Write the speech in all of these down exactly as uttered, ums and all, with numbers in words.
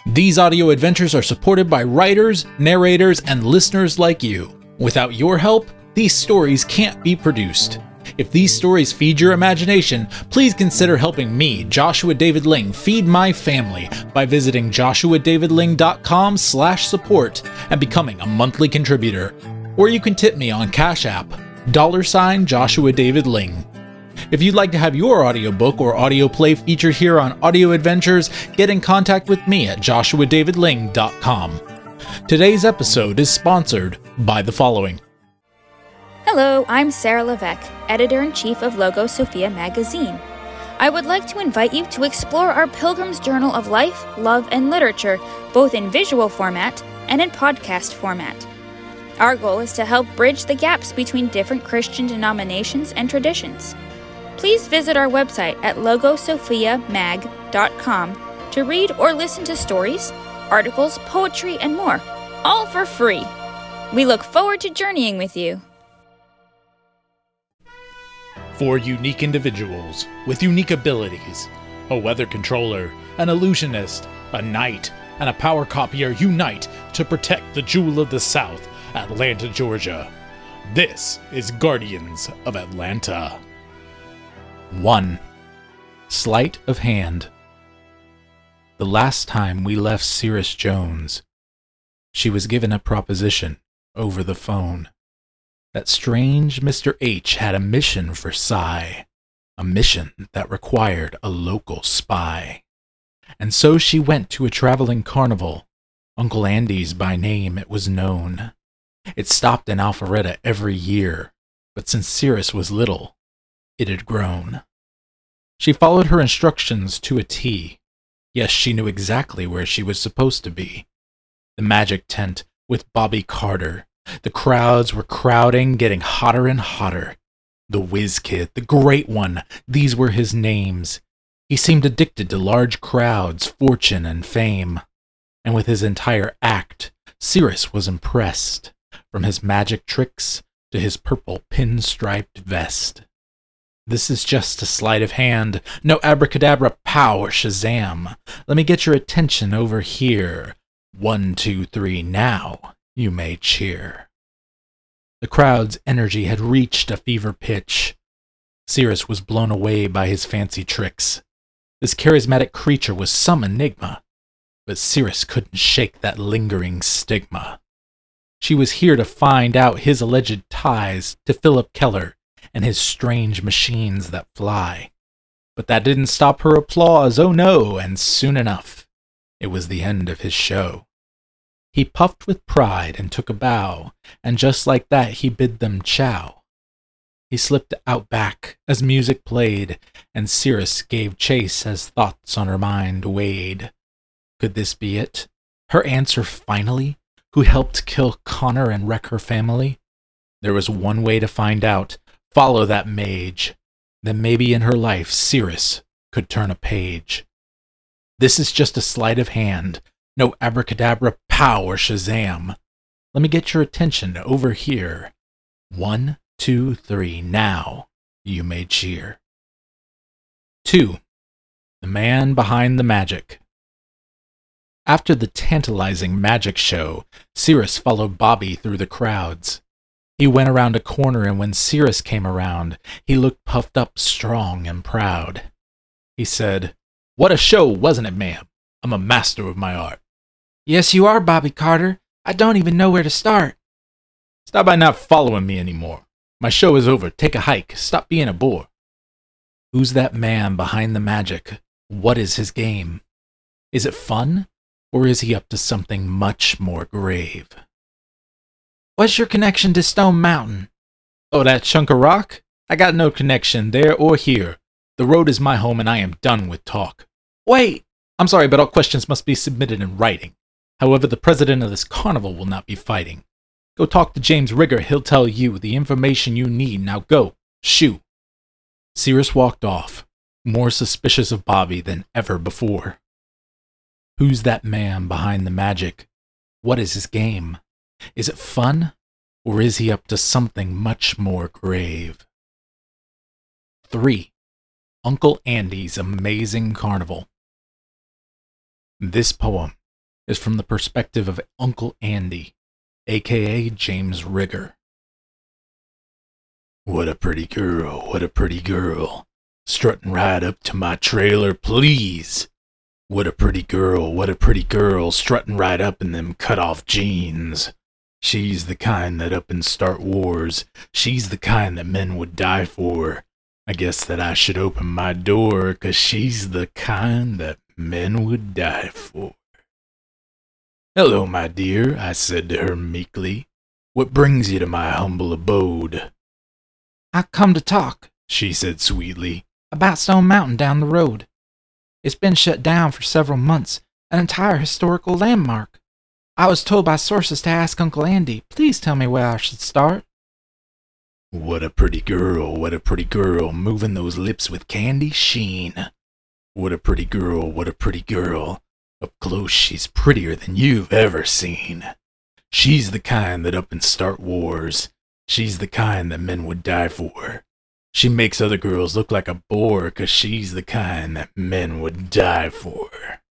These audio adventures are supported by writers, narrators, and listeners like you. Without your help, these stories can't be produced. If these stories feed your imagination, please consider helping me, Joshua David Ling, feed my family by visiting joshuadavidling.com slash support and becoming a monthly contributor. Or you can tip me on Cash App, dollar sign Joshua David Ling. If you'd like to have your audiobook or audio play featured here on Audio Adventures, get in contact with me at joshua david ling dot com. Today's episode is sponsored by the following. Hello, I'm Sarah Levesque, Editor-in-Chief of Logo Sophia magazine. I would like to invite you to explore our Pilgrim's Journal of Life, Love, and Literature, both in visual format and in podcast format. Our goal is to help bridge the gaps between different Christian denominations and traditions. Please visit our website at logo sophia mag dot com to read or listen to stories, articles, poetry, and more, all for free. We look forward to journeying with you. Four unique individuals with unique abilities, a weather controller, an illusionist, a knight, and a power copier unite to protect the Jewel of the South, Atlanta, Georgia. This is Guardians of Atlanta. one. Sleight of Hand. The last time we left Cirrus Jones, she was given a proposition over the phone. That strange Mister H had a mission for Cy, a mission that required a local spy. And so she went to a traveling carnival. Uncle Andy's by name, it was known. It stopped in Alpharetta every year, but since Cirrus was little, it had grown. She followed her instructions to a T. Yes, she knew exactly where she was supposed to be. The magic tent with Bobby Carter. The crowds were crowding, getting hotter and hotter. The Whiz Kid, the Great One, these were his names. He seemed addicted to large crowds, fortune, and fame. And with his entire act, Cirrus was impressed, from his magic tricks to his purple pinstriped vest. This is just a sleight of hand, no abracadabra, pow, or shazam. Let me get your attention over here. One, two, three, now. You may cheer. The crowd's energy had reached a fever pitch. Cirrus was blown away by his fancy tricks. This charismatic creature was some enigma, but Cirrus couldn't shake that lingering stigma. She was here to find out his alleged ties to Philip Keller and his strange machines that fly. But that didn't stop her applause, oh no, and soon enough, it was the end of his show. He puffed with pride and took a bow, and just like that he bid them chow. He slipped out back as music played, and Cirrus gave chase as thoughts on her mind weighed. Could this be it? Her answer finally? Who helped kill Connor and wreck her family? There was one way to find out. Follow that mage. Then maybe in her life Cirrus could turn a page. This is just a sleight of hand. No abracadabra, pow, or shazam. Let me get your attention over here. One, two, three, now. You may cheer. Two. The Man Behind the Magic. After the tantalizing magic show, Cirrus followed Bobby through the crowds. He went around a corner, and when Cirrus came around, he looked puffed up, strong, and proud. He said, "What a show, wasn't it, ma'am? I'm a master of my art." "Yes, you are, Bobby Carter. I don't even know where to start." "Stop by not following me anymore. My show is over. Take a hike. Stop being a bore." Who's that man behind the magic? What is his game? Is it fun, or is he up to something much more grave? "What's your connection to Stone Mountain?" "Oh, that chunk of rock? I got no connection there or here. The road is my home, and I am done with talk." "Wait!" "I'm sorry, but all questions must be submitted in writing. However, the president of this carnival will not be fighting. Go talk to James Rigger. He'll tell you the information you need. Now go. Shoo." Cirrus walked off, more suspicious of Bobby than ever before. Who's that man behind the magic? What is his game? Is it fun, or is he up to something much more grave? Three. Uncle Andy's Amazing Carnival. This poem is from the perspective of Uncle Andy, aka James Rigger. What a pretty girl, what a pretty girl, strutting right up to my trailer, please. What a pretty girl, what a pretty girl, strutting right up in them cut-off jeans. She's the kind that up and start wars. She's the kind that men would die for. I guess that I should open my door, 'cause she's the kind that men would die for. Hello, my dear, I said to her meekly. What brings you to my humble abode? I come to talk, she said sweetly, about Stone Mountain down the road. It's been shut down for several months, an entire historical landmark. I was told by sources to ask Uncle Andy. Please tell me where I should start. What a pretty girl, what a pretty girl, moving those lips with candy sheen. What a pretty girl, what a pretty girl. Up close she's prettier than you've ever seen. She's the kind that up and start wars. She's the kind that men would die for. She makes other girls look like a bore, 'cause she's the kind that men would die for.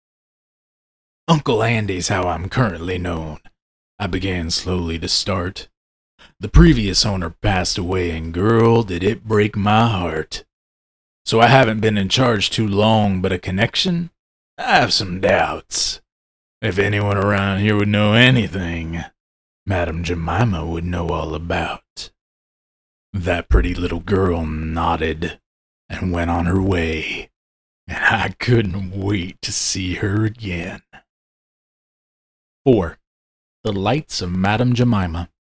Uncle Andy's how I'm currently known. I began slowly to start. The previous owner passed away, and girl, did it break my heart. So I haven't been in charge too long, but a connection? I have some doubts. If anyone around here would know anything, Madame Jemima would know all about. That pretty little girl nodded and went on her way, and I couldn't wait to see her again. four. The Lights of Madame Jemima.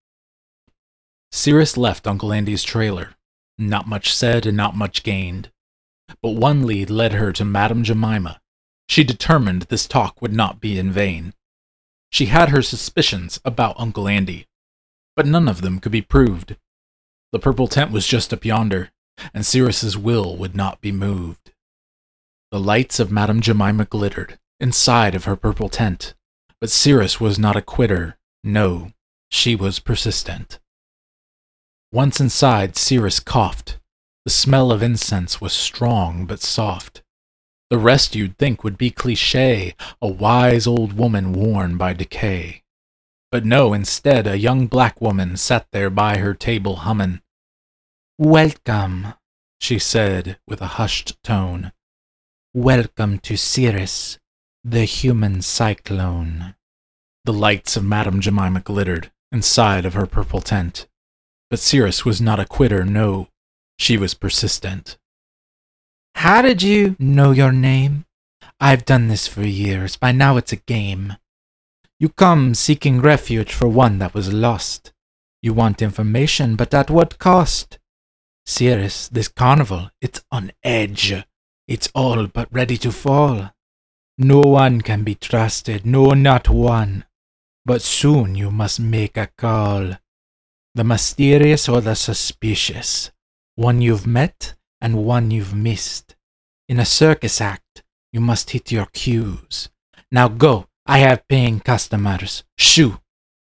Cirrus left Uncle Andy's trailer. Not much said and not much gained. But one lead led her to Madame Jemima. She determined this talk would not be in vain. She had her suspicions about Uncle Andy, but none of them could be proved. The purple tent was just up yonder, and Cirrus's will would not be moved. The lights of Madame Jemima glittered inside of her purple tent, but Cirrus was not a quitter. No, she was persistent. Once inside, Cirrus coughed. The smell of incense was strong but soft. The rest you'd think would be cliché, a wise old woman worn by decay. But no, instead, a young black woman sat there by her table hummin'. "Welcome," she said with a hushed tone. "Welcome to Cirrus, the human cyclone." The lights of Madame Jemima glittered inside of her purple tent. But Cirrus was not a quitter, no, she was persistent. "How did you know your name? I've done this for years. By now it's a game. You come seeking refuge for one that was lost. You want information, but at what cost? Cirrus, this carnival, it's on edge. It's all but ready to fall. No one can be trusted, no, not one. But soon you must make a call. The mysterious or the suspicious. One you've met and one you've missed. In a circus act, you must hit your cues. Now go, I have paying customers. Shoo!"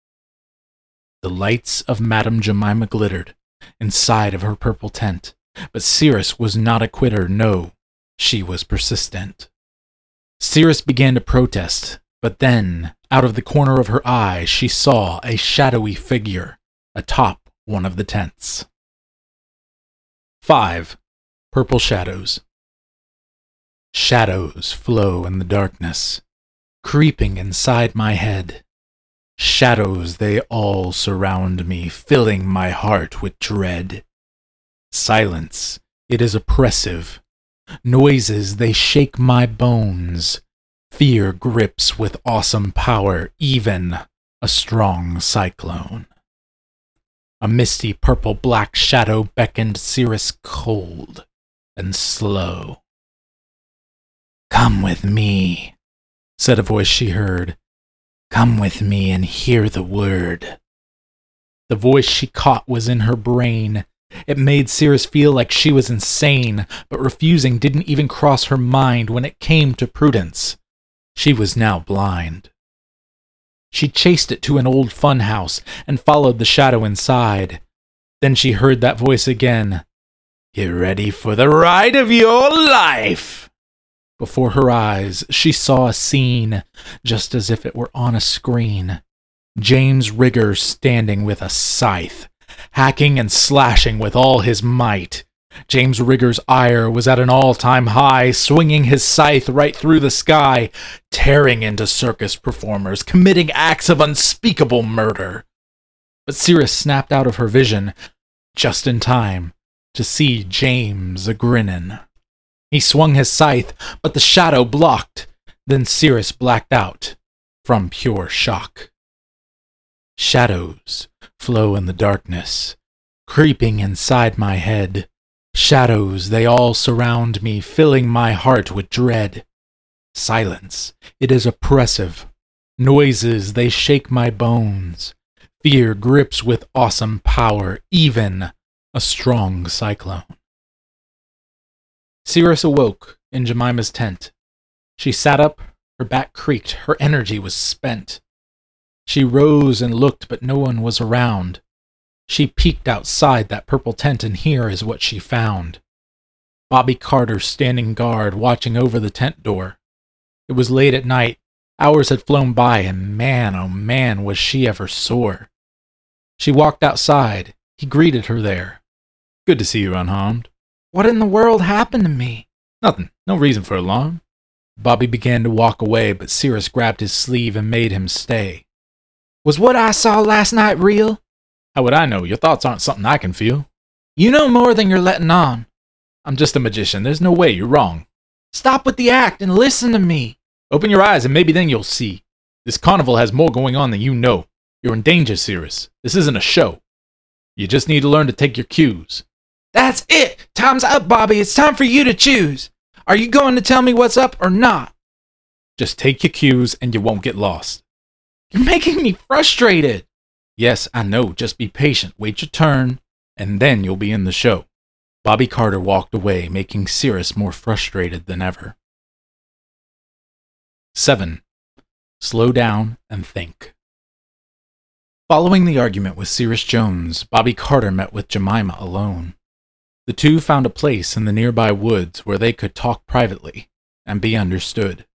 The lights of Madame Jemima glittered inside of her purple tent, but Cirrus was not a quitter, no, she was persistent. Cirrus began to protest, but then, out of the corner of her eye, she saw a shadowy figure atop one of the tents. five. Purple Shadows. Shadows flow in the darkness, creeping inside my head. Shadows, they all surround me, filling my heart with dread. Silence, it is oppressive. Noises, they shake my bones. Fear grips with awesome power, even a strong cyclone. A misty purple-black shadow beckoned Cirrus cold and slow. "Come with me," said a voice she heard. "Come with me and hear the word." The voice she caught was in her brain. It made Cirrus feel like she was insane, but refusing didn't even cross her mind when it came to prudence. She was now blind. She chased it to an old fun house and followed the shadow inside. Then she heard that voice again. "Get ready for the ride of your life." Before her eyes, she saw a scene, just as if it were on a screen. James Rigger standing with a scythe, hacking and slashing with all his might. James Rigger's ire was at an all-time high, swinging his scythe right through the sky, tearing into circus performers, committing acts of unspeakable murder. But Cirrus snapped out of her vision, just in time to see James a-grinnin'. He swung his scythe, but the shadow blocked. Then Cirrus blacked out from pure shock. Shadows flow in the darkness, creeping inside my head. Shadows, they all surround me, filling my heart with dread. Silence, it is oppressive. Noises, they shake my bones. Fear grips with awesome power, even a strong cyclone. Cirrus awoke in Jemima's tent. She sat up, her back creaked, her energy was spent. She rose and looked, but no one was around. She peeked outside that purple tent, and here is what she found. Bobby Carter standing guard, watching over the tent door. It was late at night. Hours had flown by, and man, oh man, was she ever sore. She walked outside. He greeted her there. Good to see you unharmed. What in the world happened to me? Nothing. No reason for alarm. Bobby began to walk away, but Cirrus grabbed his sleeve and made him stay. Was what I saw last night real? How would I know? Your thoughts aren't something I can feel. You know more than you're letting on. I'm just a magician. There's no way. You're wrong. Stop with the act and listen to me. Open your eyes and maybe then you'll see. This carnival has more going on than you know. You're in danger, Cirrus. This isn't a show. You just need to learn to take your cues. That's it! Time's up, Bobby. It's time for you to choose. Are you going to tell me what's up or not? Just take your cues and you won't get lost. You're making me frustrated. Yes, I know. Just be patient. Wait your turn, and then you'll be in the show. Bobby Carter walked away, making Cirrus more frustrated than ever. seven. Slow down and think. Following the argument with Cirrus Jones, Bobby Carter met with Jemima alone. The two found a place in the nearby woods where they could talk privately and be understood.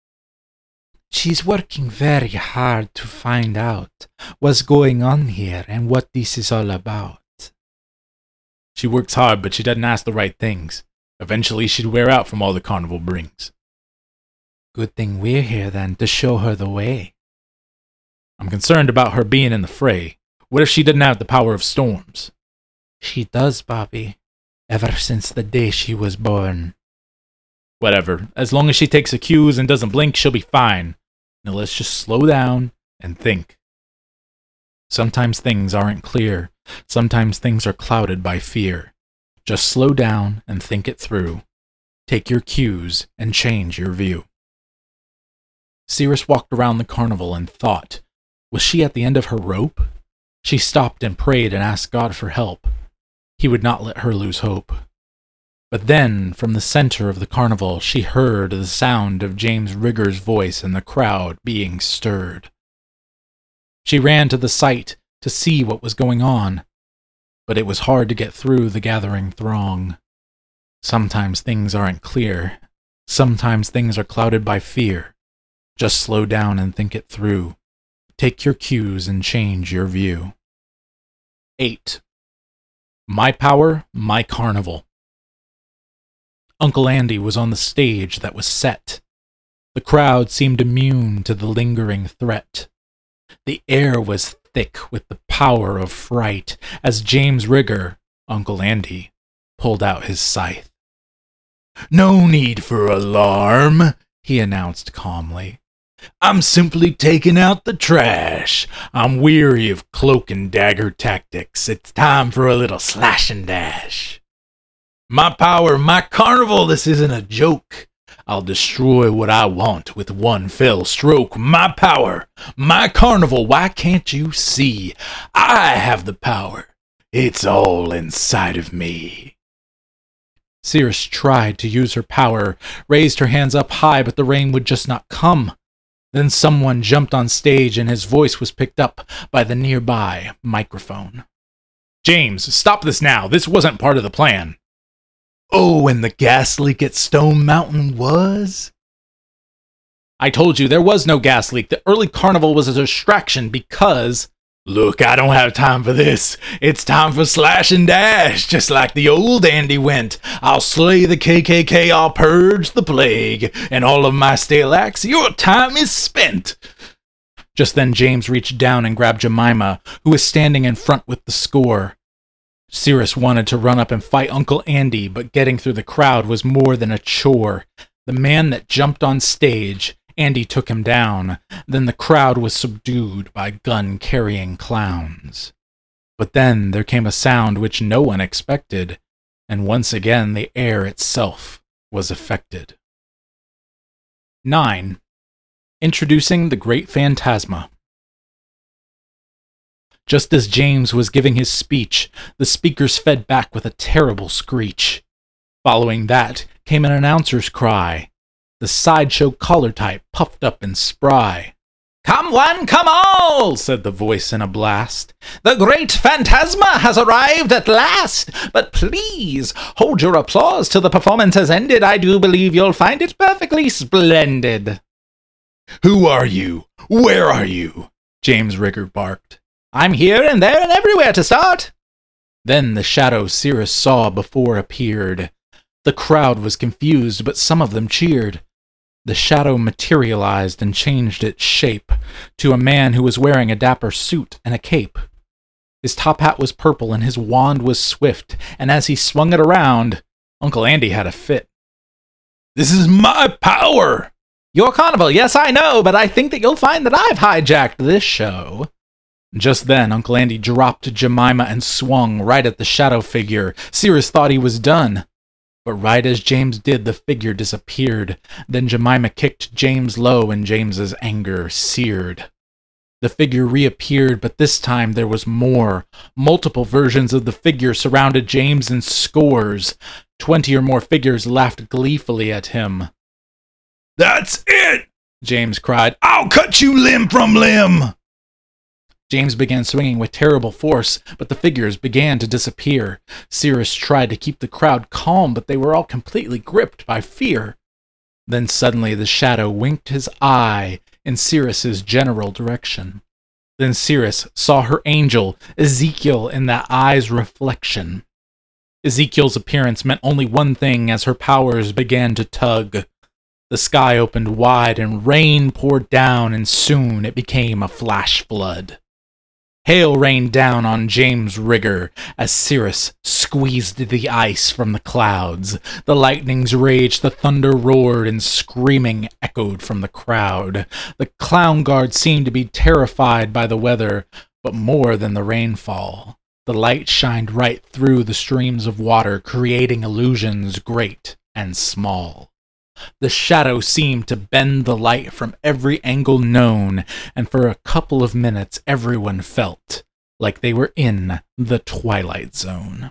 She's working very hard to find out what's going on here and what this is all about. She works hard, but she doesn't ask the right things. Eventually she'd wear out from all the carnival brings. Good thing we're here, then, to show her the way. I'm concerned about her being in the fray. What if she didn't have the power of storms? She does, Bobby. Ever since the day she was born. Whatever. As long as she takes her cues and doesn't blink, she'll be fine. Now let's just slow down and think. Sometimes things aren't clear. Sometimes things are clouded by fear. Just slow down and think it through. Take your cues and change your view. Cirrus walked around the carnival and thought. Was she at the end of her rope? She stopped and prayed and asked God for help. He would not let her lose hope. But then, from the center of the carnival, she heard the sound of James Rigger's voice and the crowd being stirred. She ran to the site to see what was going on, but it was hard to get through the gathering throng. Sometimes things aren't clear. Sometimes things are clouded by fear. Just slow down and think it through. Take your cues and change your view. eight. My power, my carnival. Uncle Andy was on the stage that was set. The crowd seemed immune to the lingering threat. The air was thick with the power of fright as James Rigger, Uncle Andy, pulled out his scythe. No need for alarm, he announced calmly. I'm simply taking out the trash. I'm weary of cloak and dagger tactics. It's time for a little slash and dash. My power, my carnival, this isn't a joke. I'll destroy what I want with one fell stroke. My power, my carnival, why can't you see? I have the power. It's all inside of me. Cirrus tried to use her power, raised her hands up high, but the rain would just not come. Then someone jumped on stage and his voice was picked up by the nearby microphone. James, stop this now. This wasn't part of the plan. Oh, and the gas leak at Stone Mountain was? I told you there was no gas leak. The early carnival was a distraction because... Look, I don't have time for this. It's time for slash and dash, just like the old Andy went. I'll slay the K K K, I'll purge the plague, and all of my stale acts, your time is spent. Just then James reached down and grabbed Jemima, who was standing in front with the score. Cirrus wanted to run up and fight Uncle Andy, but getting through the crowd was more than a chore. The man that jumped on stage, Andy took him down. Then the crowd was subdued by gun-carrying clowns. But then there came a sound which no one expected, and once again the air itself was affected. nine. Introducing the Great Phantasma. Just as James was giving his speech, the speakers fed back with a terrible screech. Following that came an announcer's cry. The sideshow collar type puffed up and spry. "Come one, come all," said the voice in a blast. "The Great Phantasma has arrived at last. But please, hold your applause till the performance has ended. I do believe you'll find it perfectly splendid." "Who are you? Where are you?" James Rigger barked. "I'm here and there and everywhere to start." Then the shadow Cirrus saw before appeared. The crowd was confused, but some of them cheered. The shadow materialized and changed its shape to a man who was wearing a dapper suit and a cape. His top hat was purple and his wand was swift, and as he swung it around, Uncle Andy had a fit. "This is my power!" "Your carnival, yes, I know, but I think that you'll find that I've hijacked this show." Just then, Uncle Andy dropped Jemima and swung right at the shadow figure. Cirrus thought he was done. But right as James did, the figure disappeared. Then Jemima kicked James low, and James's anger seared. The figure reappeared, but this time there was more. Multiple versions of the figure surrounded James in scores. Twenty or more figures laughed gleefully at him. "That's it!" James cried. "I'll cut you limb from limb!" James began swinging with terrible force, but the figures began to disappear. Cirrus tried to keep the crowd calm, but they were all completely gripped by fear. Then suddenly the shadow winked his eye in Cirrus's general direction. Then Cirrus saw her angel, Ezekiel, in that eye's reflection. Ezekiel's appearance meant only one thing as her powers began to tug. The sky opened wide and rain poured down, and soon it became a flash flood. Hail rained down on James Rigger as Cirrus squeezed the ice from the clouds. The lightnings raged, the thunder roared, and screaming echoed from the crowd. The clown guard seemed to be terrified by the weather, but more than the rainfall. The light shined right through the streams of water, creating illusions great and small. The shadow seemed to bend the light from every angle known, and for a couple of minutes everyone felt like they were in the Twilight Zone.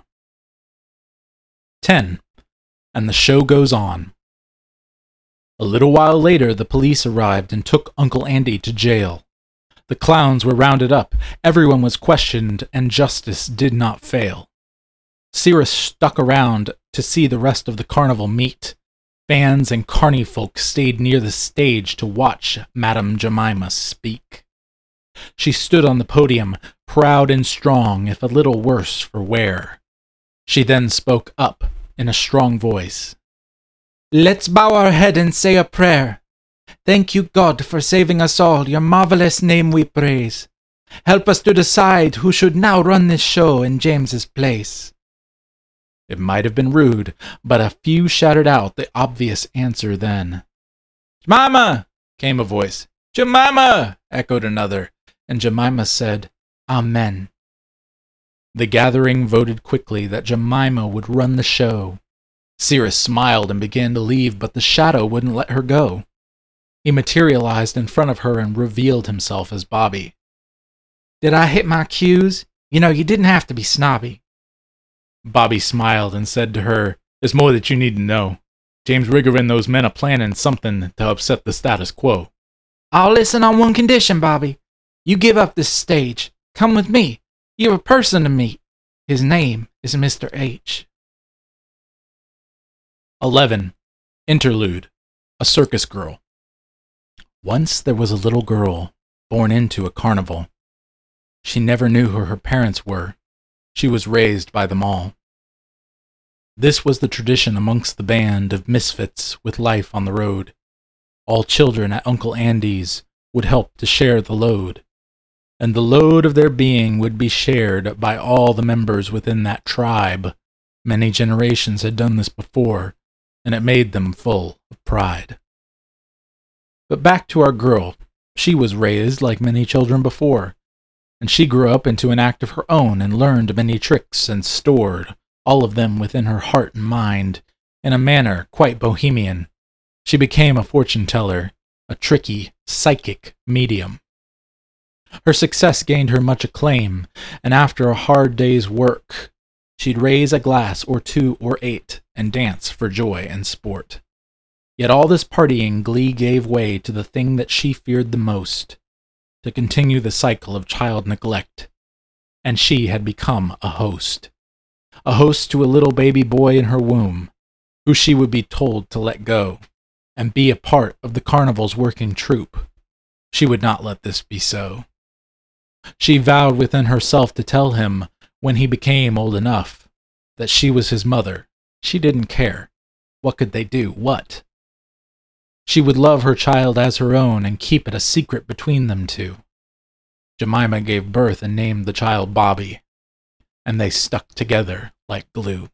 ten. And the show goes on. A little while later, the police arrived and took Uncle Andy to jail. The clowns were rounded up, everyone was questioned, and justice did not fail. Cirrus stuck around to see the rest of the carnival meet. Fans and carny folk stayed near the stage to watch Madame Jemima speak. She stood on the podium, proud and strong, if a little worse for wear. She then spoke up in a strong voice. "Let's bow our head and say a prayer. Thank you, God, for saving us all. Your marvelous name we praise. Help us to decide who should now run this show in James's place." It might have been rude, but a few shouted out the obvious answer then. "Jemima!" came a voice. "Jemima!" echoed another, and Jemima said, "Amen." The gathering voted quickly that Jemima would run the show. Cirrus smiled and began to leave, but the shadow wouldn't let her go. He materialized in front of her and revealed himself as Bobby. "Did I hit my cues? You know, you didn't have to be snobby." Bobby smiled and said to her, "There's more that you need to know. James Rigger and those men are planning something to upset the status quo." "I'll listen on one condition, Bobby. You give up this stage. Come with me. You're a person to meet. His name is Mister H." eleven. Interlude. A circus girl. Once there was a little girl born into a carnival. She never knew who her parents were. She was raised by them all. This was the tradition amongst the band of misfits with life on the road. All children at Uncle Andy's would help to share the load, and the load of their being would be shared by all the members within that tribe. Many generations had done this before, and it made them full of pride. But back to our girl. She was raised like many children before, and she grew up into an act of her own and learned many tricks and stored all of them within her heart and mind in a manner quite bohemian. She became a fortune teller, a tricky, psychic medium. Her success gained her much acclaim, and after a hard day's work, she'd raise a glass or two or eight and dance for joy and sport. Yet all this partying glee gave way to the thing that she feared the most, to continue the cycle of child neglect, and she had become a host. A host to a little baby boy in her womb, who she would be told to let go, and be a part of the carnival's working troupe. She would not let this be so. She vowed within herself to tell him, when he became old enough, that she was his mother. She didn't care. What could they do? What? She would love her child as her own and keep it a secret between them two. Jemima gave birth and named the child Bobby, and they stuck together like glue.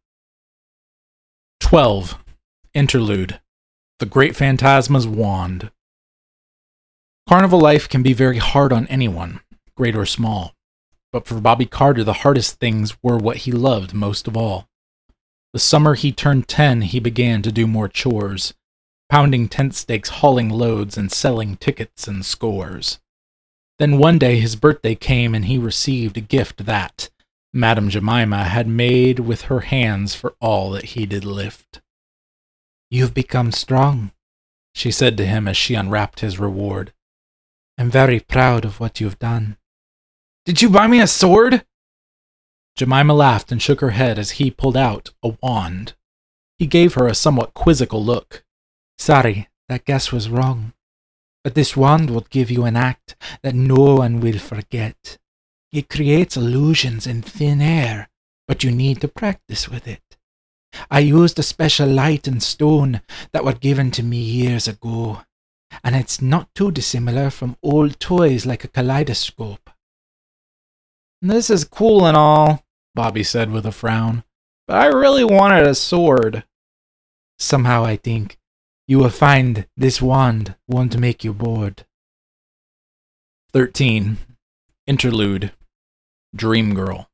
twelve. Interlude. The Great Phantasma's Wand. Carnival life can be very hard on anyone, great or small, but for Bobby Carter the hardest things were what he loved most of all. The summer he turned ten, he began to do more chores, pounding tent stakes, hauling loads, and selling tickets and scores. Then one day his birthday came and he received a gift that Madame Jemima had made with her hands for all that he did lift. "You've become strong," she said to him as she unwrapped his reward. "I'm very proud of what you've done." "Did you buy me a sword?" Jemima laughed and shook her head as he pulled out a wand. He gave her a somewhat quizzical look. "Sorry, that guess was wrong. But this wand will give you an act that no one will forget. It creates illusions in thin air, but you need to practice with it. I used a special light and stone that were given to me years ago, and it's not too dissimilar from old toys like a kaleidoscope." "This is cool and all," Bobby said with a frown, "but I really wanted a sword." "Somehow I think you will find this wand won't make you bored." thirteen. Interlude. Dream Girl.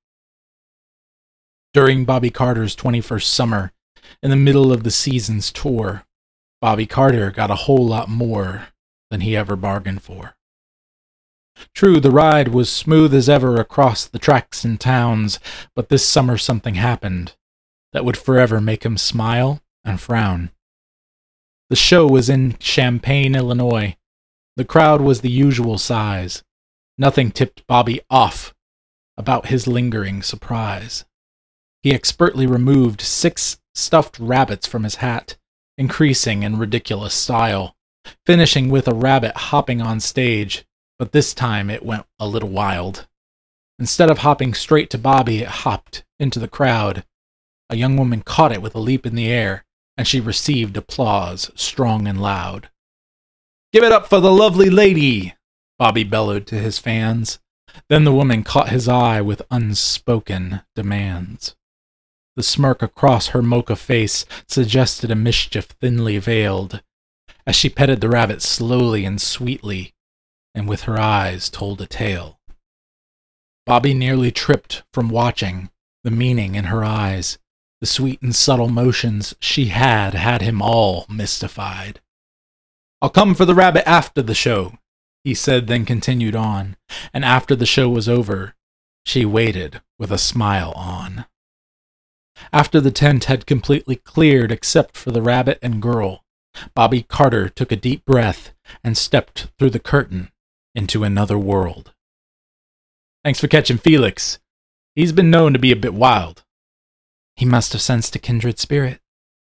During Bobby Carter's twenty-first summer, in the middle of the season's tour, Bobby Carter got a whole lot more than he ever bargained for. True, the ride was smooth as ever across the tracks and towns, but this summer something happened that would forever make him smile and frown. The show was in Champaign, Illinois. The crowd was the usual size. Nothing tipped Bobby off about his lingering surprise. He expertly removed six stuffed rabbits from his hat, increasing in ridiculous style, finishing with a rabbit hopping on stage, but this time it went a little wild. Instead of hopping straight to Bobby, it hopped into the crowd. A young woman caught it with a leap in the air, and she received applause, strong and loud. "Give it up for the lovely lady!" Bobby bellowed to his fans. Then the woman caught his eye with unspoken demands. The smirk across her mocha face suggested a mischief thinly veiled, as she petted the rabbit slowly and sweetly, and with her eyes told a tale. Bobby nearly tripped from watching the meaning in her eyes. The sweet and subtle motions she had had him all mystified. "I'll come for the rabbit after the show," he said, then continued on, and after the show was over, she waited with a smile on. After the tent had completely cleared except for the rabbit and girl, Bobby Carter took a deep breath and stepped through the curtain into another world. Thanks for catching Felix. He's been known to be a bit wild. He must have sensed a kindred spirit.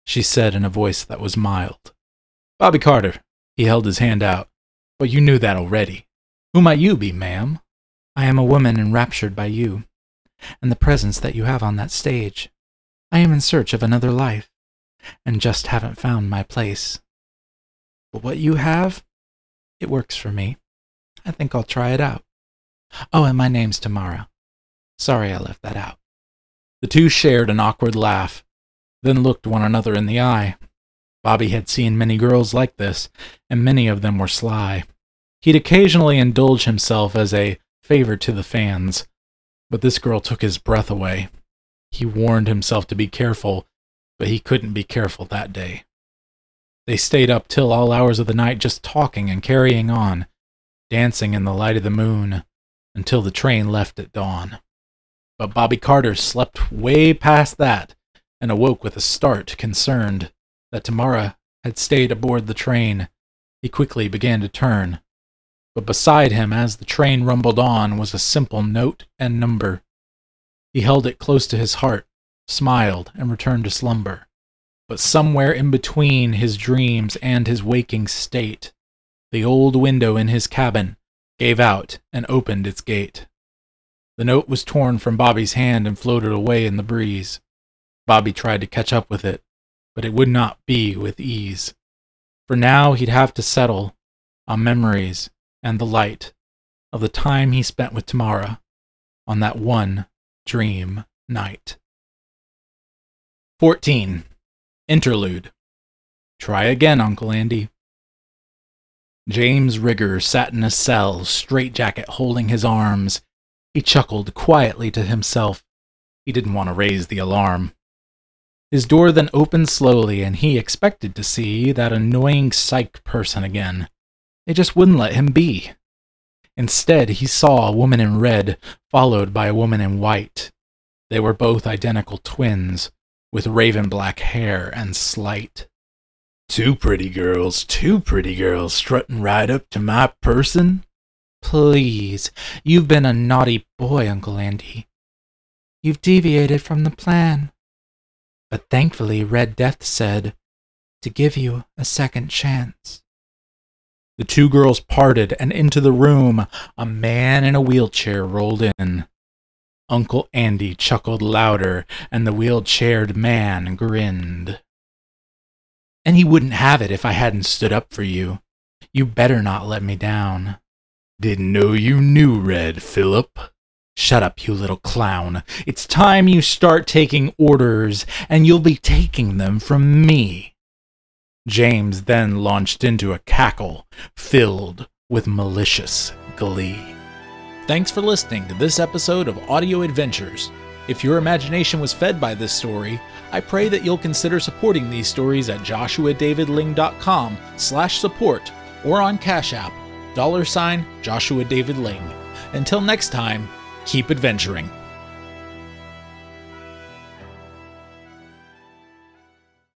she said in a voice that was mild. Bobby Carter. He held his hand out. But you knew that already. Who might you be, ma'am? I am a woman enraptured by you, and the presence that you have on that stage. I am in search of another life, and just haven't found my place. But what you have, it works for me. I think I'll try it out. Oh, and my name's Tamara. Sorry I left that out. The two shared an awkward laugh, then looked one another in the eye. Bobby had seen many girls like this, and many of them were sly. He'd occasionally indulge himself as a favor to the fans, but this girl took his breath away. He warned himself to be careful, but he couldn't be careful that day. They stayed up till all hours of the night just talking and carrying on, dancing in the light of the moon, until the train left at dawn. But Bobby Carter slept way past that, and awoke with a start, concerned that Tamara had stayed aboard the train. He quickly began to turn. But beside him, as the train rumbled on, was a simple note and number. He held it close to his heart, smiled, and returned to slumber. But somewhere in between his dreams and his waking state, the old window in his cabin gave out and opened its gate. The note was torn from Bobby's hand and floated away in the breeze. Bobby tried to catch up with it, but it would not be with ease. For now he'd have to settle on memories and the light of the time he spent with Tamara on that one dream night. fourteen. Interlude. Try again, Uncle Andy. James Rigger sat in a cell, straitjacket holding his arms. He chuckled quietly to himself. He didn't want to raise the alarm. His door then opened slowly, and he expected to see that annoying psych person again. They just wouldn't let him be. Instead, he saw a woman in red, followed by a woman in white. They were both identical twins, with raven black hair and slight. Two pretty girls, two pretty girls strutting right up to my person? Please, you've been a naughty boy, Uncle Andy. You've deviated from the plan. But thankfully, Red Death said to give you a second chance. The two girls parted, and into the room a man in a wheelchair rolled in. Uncle Andy chuckled louder, and the wheelchaired man grinned. And he wouldn't have it if I hadn't stood up for you. You better not let me down. Didn't know you knew Red, Philip. Shut up, you little clown. It's time you start taking orders, and you'll be taking them from me. James then launched into a cackle filled with malicious glee. Thanks for listening to this episode of Audio Adventures. If your imagination was fed by this story, I pray that you'll consider supporting these stories at joshuadavidling.com slash support or on Cash App, dollar sign Joshua David Ling. Until next time, keep adventuring.